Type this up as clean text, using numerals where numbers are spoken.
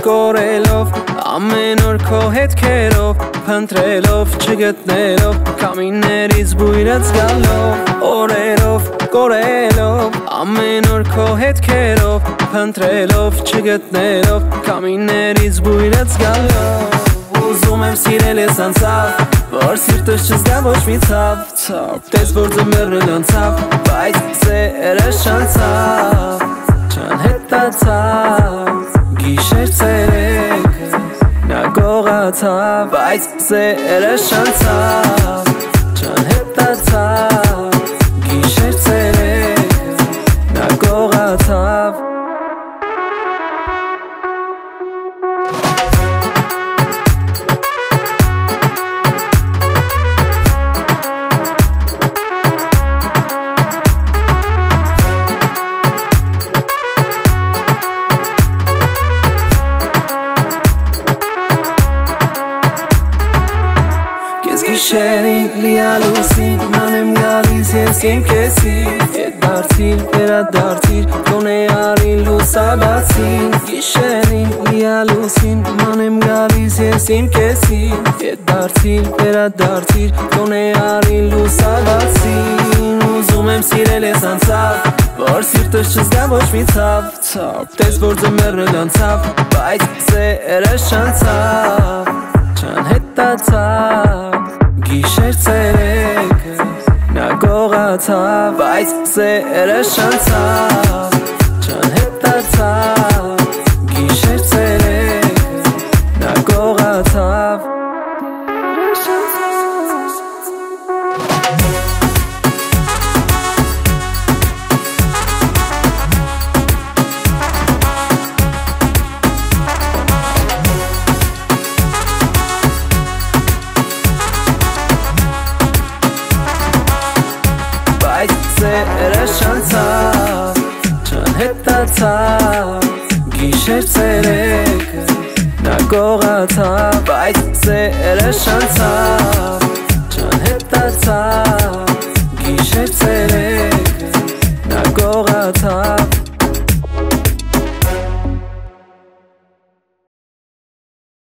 կորելով ամեն օր քո հետքերով փնտրելով չգտնելով կամիններից բույրած գալով օրերով կորելով ամեն օր քո հետքերով փնտրելով չգտնելով կամիններից բույրած գալով ուզում եմ սիրել ես անցավ որ սիրտս չզգա ոչ մի ցավ տես որ ձմեռն անցավ բայց սերը շանցավ չանհետացավ գիշեր ցերեկը նա գողացավ բայց սերը շանցավ չանհետացավ գիշեր ցերեկը նա գողացավ Գիշերին լիալուսին մանեմ գալիս ես իմ կեսին Ետ դարձիր, վերադարձիր, կոնե արին լուսաբացին Գիշերին լիալուսին մանեմ գալիս ես իմ կեսին Ետ դարձիր, վերադարձիր, կոնե արին լուսաբացին Ուզում եմ սիրել ես անցավ, որ սիրտս չզգա ոչ մի ցավ Տես որ ձմեռն անցավ, բայց սերը շանցավ Չանհետացավ Գիշեր ցերեկը նա գողացավ բայց սերը շանցավ չանհետացավ գիշեր ցերեկը նա գողացավ Սերը շանցավ, չանհետացավ Գիշեր ցերեկը նա գողացավ բայց սերը շանցավ, չանհետացավ Գիշեր ցերեկը